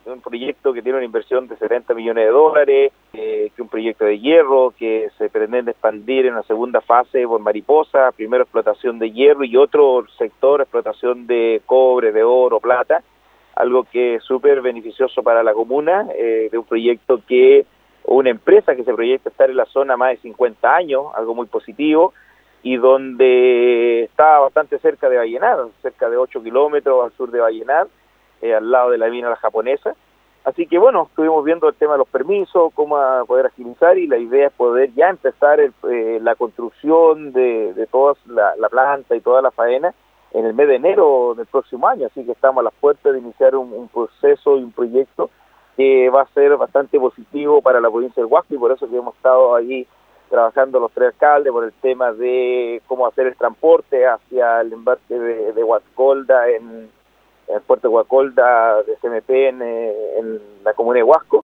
un proyecto que tiene una inversión de $70 millones, que un proyecto de hierro que se pretende expandir en una segunda fase por Mariposa, primero explotación de hierro y otro sector explotación de cobre, de oro, plata, algo que es súper beneficioso para la comuna, de un proyecto una empresa que se proyecta estar en la zona más de 50 años, algo muy positivo, y donde está bastante cerca de Vallenar, cerca de 8 kilómetros al sur de Vallenar, al lado de la mina La Japonesa. Así que bueno, estuvimos viendo el tema de los permisos, cómo poder agilizar, y la idea es poder ya empezar la construcción de toda la planta y toda la faena en el mes de enero del próximo año. Así que estamos a las puertas de iniciar un proceso y un proyecto que va a ser bastante positivo para la provincia del Huasco, y por eso que hemos estado allí trabajando los tres alcaldes por el tema de cómo hacer el transporte hacia el embarque de Huascolda, en el puerto de Huascolda de CMP en la comuna de Huasco,